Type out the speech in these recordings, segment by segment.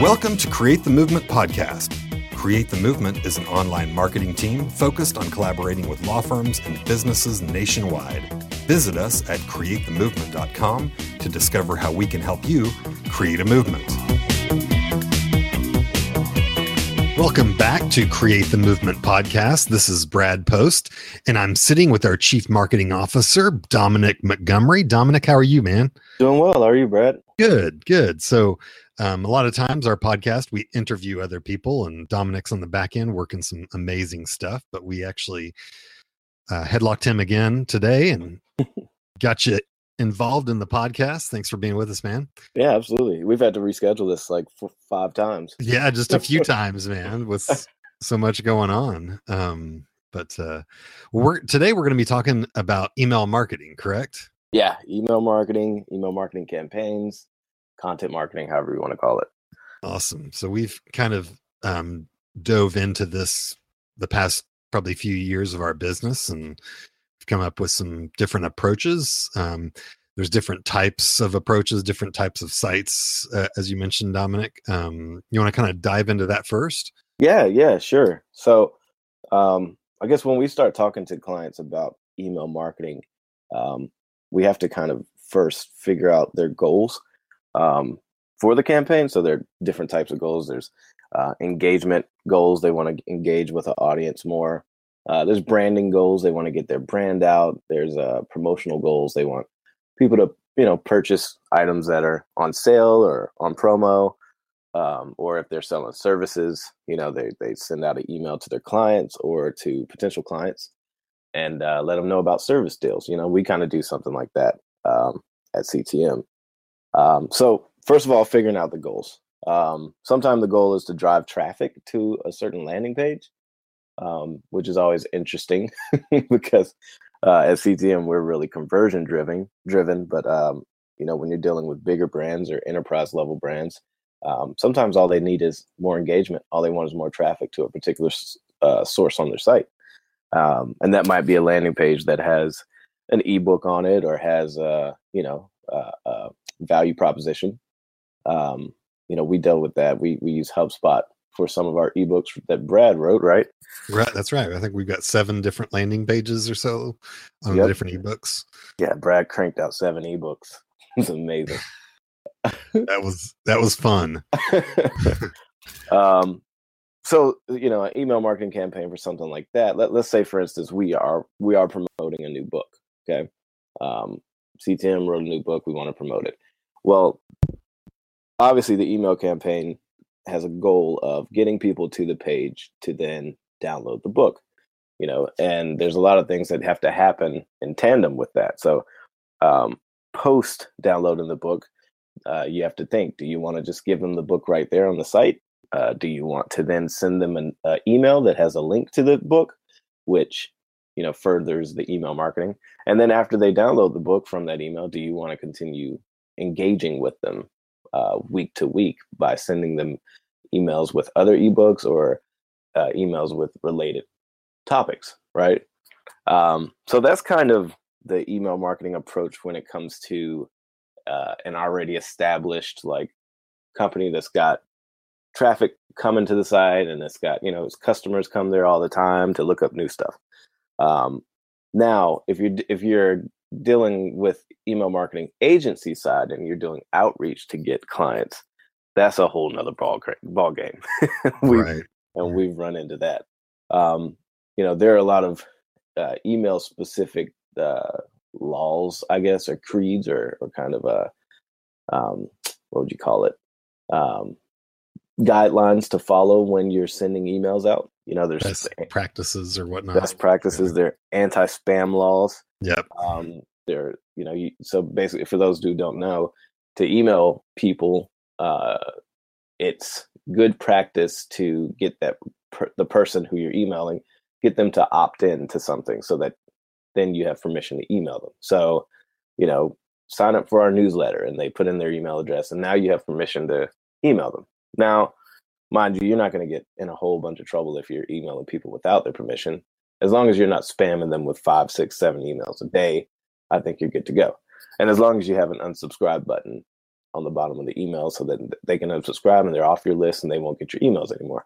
Welcome to Create the Movement podcast. Create the Movement is an online marketing team focused on collaborating with law firms and businesses nationwide. Visit us at createthemovement.com to discover how we can help you create a movement. Welcome back to Create the Movement podcast. This is Brad Post, and I'm sitting with our Chief Marketing Officer, Dominic Montgomery. Dominic, how are you, man? Doing well. How are you, Brad? Good. So a lot of times our podcast, we interview other people, and Dominic's on the back end working some amazing stuff, but we actually headlocked him again today and got you involved in the podcast. Thanks for being with us, man. Yeah, absolutely. We've had to reschedule this like 5 times. Yeah, just a few times, man, with so much going on. But today we're going to be talking about email marketing, correct? Yeah, email marketing campaigns, content marketing, however you want to call it. Awesome. So we've kind of dove into this the past probably few years of our business, and we've come up with some different approaches. There's different types of approaches, different types of sites, as you mentioned, Dominic. You want to kind of dive into that first? Yeah, sure. So I guess when we start talking to clients about email marketing, we have to kind of first figure out their goals for the campaign. So there are different types of goals. There's engagement goals. They want to engage with the audience more. There's branding goals. They want to get their brand out. There's promotional goals. They want people to, purchase items that are on sale or on promo. Or if they're selling services, they send out an email to their clients or to potential clients and let them know about service deals. We kind of do something like that at CTM. So first of all, figuring out the goals. Sometimes the goal is to drive traffic to a certain landing page, which is always interesting because at CTM, we're really conversion driven. But, when you're dealing with bigger brands or enterprise level brands, sometimes all they need is more engagement. All they want is more traffic to a particular source on their site. And that might be a landing page that has an ebook on it or has, value proposition. We deal with that. We use HubSpot for some of our ebooks that Brad wrote, right? Right. That's right. I think we've got 7 different landing pages or so on different ebooks. Yeah. Brad cranked out 7 ebooks. It's amazing. That was fun. So, an email marketing campaign for something like that. Let's say, for instance, we are promoting a new book. Okay. CTM wrote a new book. We want to promote it. Well, obviously the email campaign has a goal of getting people to the page to then download the book, and there's a lot of things that have to happen in tandem with that. So, post downloading the book, you have to think, do you want to just give them the book right there on the site? Do you want to then send them an email that has a link to the book, which, furthers the email marketing? And then after they download the book from that email, do you want to continue engaging with them week to week by sending them emails with other ebooks or emails with related topics, right? So that's kind of the email marketing approach when it comes to an already established company that's got traffic coming to the site and it's got its customers come there all the time to look up new stuff. Now, if you're dealing with email marketing agency side and you're doing outreach to get clients, that's a whole nother ball game. Right. And we've run into that. There are a lot of email specific laws, I guess, or creeds or kind of what would you call it? Guidelines to follow when you're sending emails out. There's best practices or whatnot. Best practices. They're anti-spam laws. Yep. They're, so basically for those who don't know, to email people, it's good practice to get the person who you're emailing, get them to opt in to something so that then you have permission to email them. So, sign up for our newsletter and they put in their email address and now you have permission to email them. Now, mind you, you're not going to get in a whole bunch of trouble if you're emailing people without their permission. As long as you're not spamming them with 5, 6, 7 emails a day, I think you're good to go. And as long as you have an unsubscribe button on the bottom of the email so that they can unsubscribe and they're off your list and they won't get your emails anymore.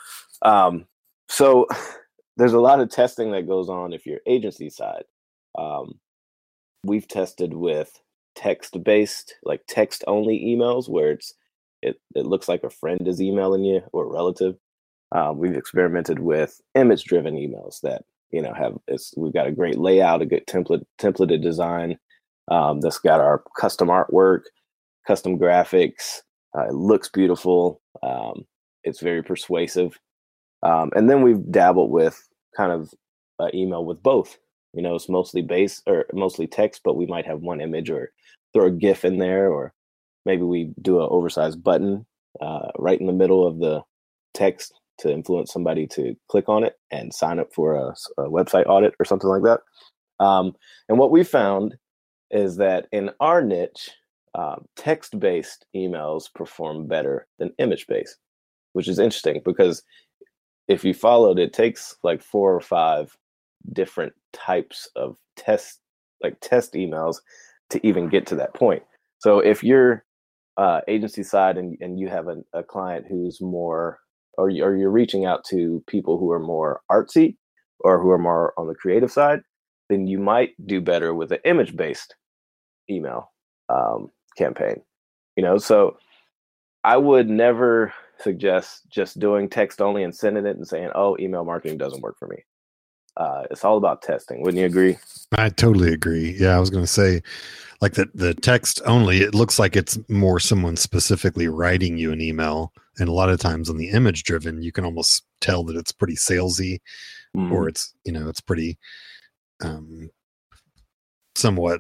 So there's a lot of testing that goes on if you're agency side. We've tested with text-based, like text-only emails where it looks like a friend is emailing you or a relative. We've experimented with image-driven emails that we've got a great layout, a good templated design that's got our custom artwork, custom graphics. It looks beautiful. It's very persuasive. And then we've dabbled with kind of email with both. It's mostly base or mostly text, but we might have one image or throw a GIF in there, or maybe we do an oversized button right in the middle of the text to influence somebody to click on it and sign up for a website audit or something like that. And what we found is that in our niche, text-based emails perform better than image-based, which is interesting because if you followed, it takes like 4 or 5 different types of test emails to even get to that point. So if you're agency side and you have a client who's more, or you're reaching out to people who are more artsy or who are more on the creative side, then you might do better with an image-based email campaign. So I would never suggest just doing text only and sending it and saying, oh, email marketing doesn't work for me. It's all about testing. Wouldn't you agree? I totally agree. Yeah, I was going to say, like the text only, it looks like it's more someone specifically writing you an email. And a lot of times on the image driven, you can almost tell that it's pretty salesy, or it's pretty somewhat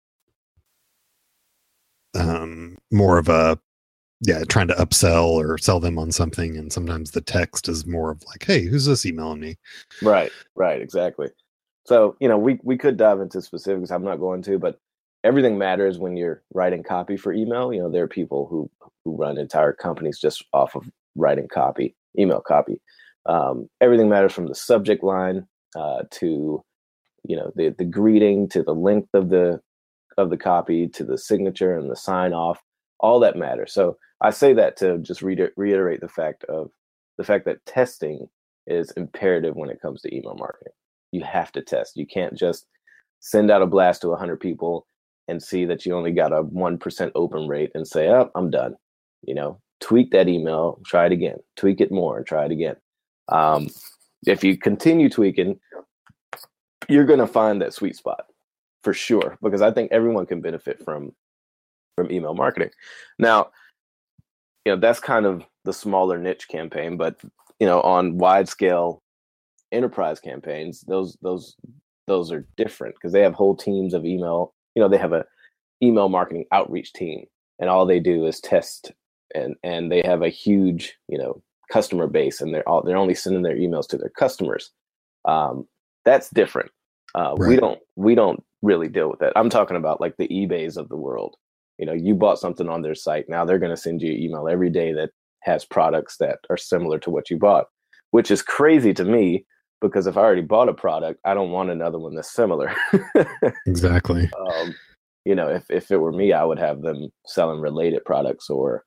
more of a, trying to upsell or sell them on something. And sometimes the text is more of like, hey, who's this emailing me? Right, exactly. So, we could dive into specifics. I'm not going to, but everything matters when you're writing copy for email. There are people who run entire companies just off of writing copy, email copy. Everything matters from the subject line to, the greeting, to the length of the copy, to the signature and the sign off. All that matters. So I say that to just reiterate the fact that testing is imperative when it comes to email marketing. You have to test. You can't just send out a blast to 100 people and see that you only got a 1% open rate and say, oh, I'm done. Tweak that email, try it again, tweak it more and try it again. If you continue tweaking, you're going to find that sweet spot for sure, because I think everyone can benefit from email marketing. Now, that's kind of the smaller niche campaign, but on wide scale enterprise campaigns, those are different because they have whole teams of email. They have a email marketing outreach team, and all they do is test, and they have a huge customer base, and they're only sending their emails to their customers. That's different. Right. We don't really deal with that. I'm talking about like the eBays of the world. You bought something on their site. Now they're going to send you an email every day that has products that are similar to what you bought, which is crazy to me because if I already bought a product, I don't want another one that's similar. Exactly. If it were me, I would have them selling related products or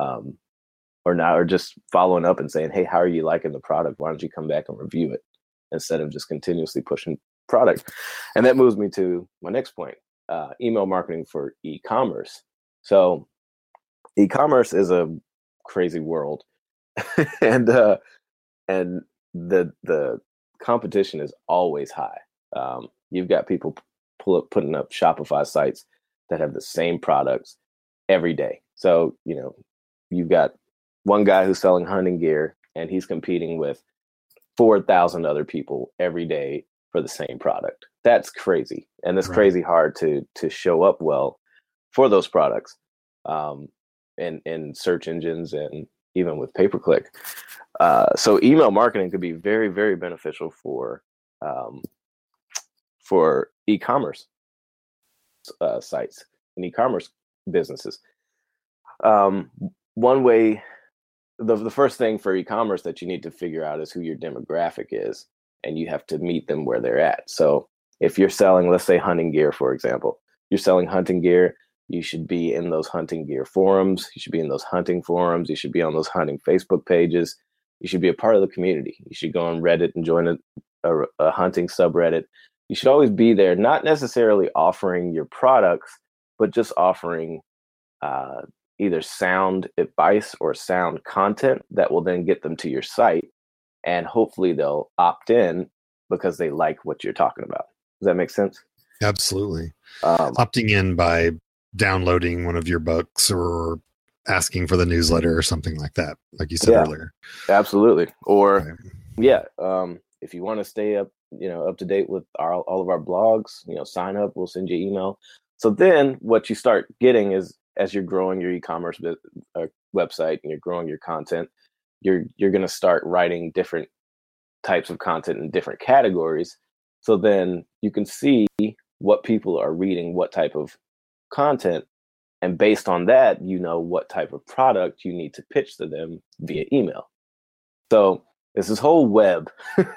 just following up and saying, hey, how are you liking the product? Why don't you come back and review it instead of just continuously pushing product? And that moves me to my next point. Email marketing for e-commerce. So e-commerce is a crazy world and the competition is always high. You've got people putting up Shopify sites that have the same products every day. So, you've got one guy who's selling hunting gear and he's competing with 4,000 other people every day for the same product. That's crazy. And it's crazy hard to show up well for those products in search engines and even with pay-per-click. So email marketing could be very, very beneficial for e-commerce sites and e-commerce businesses. One way, the first thing for e-commerce that you need to figure out is who your demographic is, and you have to meet them where they're at. So if you're selling, let's say hunting gear, for example, you're selling hunting gear, You should be in those hunting gear forums. You should be in those hunting forums. You should be on those hunting Facebook pages. You should be a part of the community. You should go on Reddit and join a hunting subreddit. You should always be there, not necessarily offering your products, but just offering either sound advice or sound content that will then get them to your site. And hopefully they'll opt in because they like what you're talking about. Does that make sense? Absolutely. Opting in by downloading one of your books or asking for the newsletter or something like that, like you said earlier. Absolutely. Or if you want to stay up to date with all of our blogs, sign up, we'll send you email. So then what you start getting is, as you're growing your e-commerce website and you're growing your content, you're going to start writing different types of content in different categories. So then you can see what people are reading, what type of content, and based on that, what type of product you need to pitch to them via email. So it's this whole web,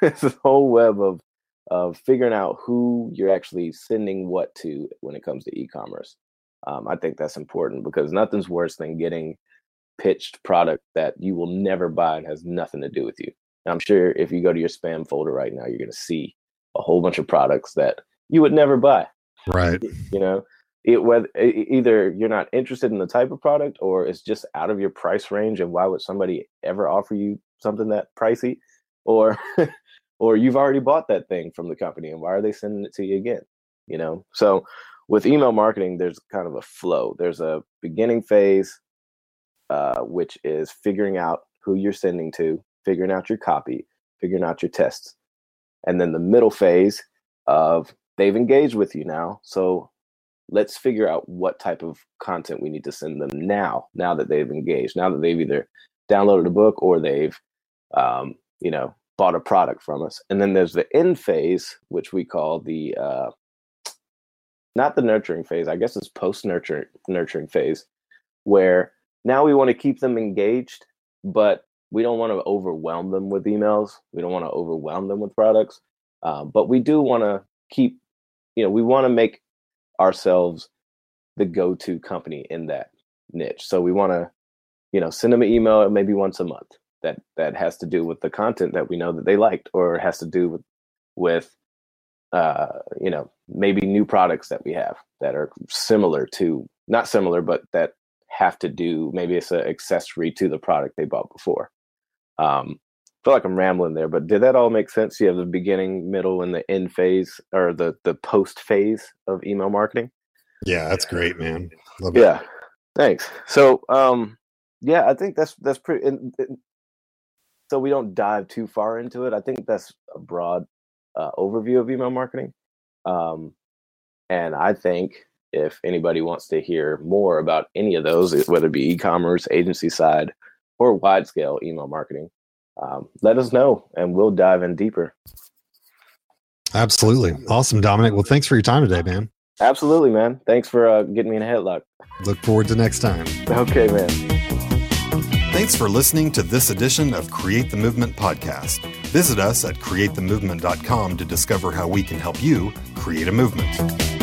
of figuring out who you're actually sending what to when it comes to e-commerce. I think that's important because nothing's worse than getting pitched product that you will never buy and has nothing to do with you. And I'm sure if you go to your spam folder right now, you're going to see a whole bunch of products that you would never buy. Right. Whether either you're not interested in the type of product or it's just out of your price range, and why would somebody ever offer you something that pricey, or you've already bought that thing from the company and why are they sending it to you again? So with email marketing, there's kind of a flow. There's a beginning phase, which is figuring out who you're sending to, figuring out your copy, figuring out your tests. And then the middle phase of they've engaged with you now. So let's figure out what type of content we need to send them now that they've engaged, now that they've either downloaded a book or they've, bought a product from us. And then there's the end phase, which we call the, not the nurturing phase, I guess it's post-nurturing phase, where now we want to keep them engaged, but we don't want to overwhelm them with emails. We don't want to overwhelm them with products. But we do want to keep, we want to make ourselves the go-to company in that niche. So we want to, send them an email maybe once a month that has to do with the content that we know that they liked, or has to do with maybe new products that we have that are not similar, but that have to do, maybe it's an accessory to the product they bought before. I feel like I'm rambling there, but did that all make sense? You have the beginning, middle, and the end phase, or the post phase of email marketing. Yeah, that's great, man. Love it. Yeah, thanks. So, I think that's pretty. So we don't dive too far into it. I think that's a broad overview of email marketing. And I think if anybody wants to hear more about any of those, whether it be e-commerce, agency side, or wide scale email marketing, let us know and we'll dive in deeper. Absolutely. Awesome, Dominic. Well, thanks for your time today, man. Absolutely, man. Thanks for getting me in a headlock. Look forward to next time. Okay, man. Thanks for listening to this edition of Create the Movement podcast. Visit us at createthemovement.com to discover how we can help you create a movement.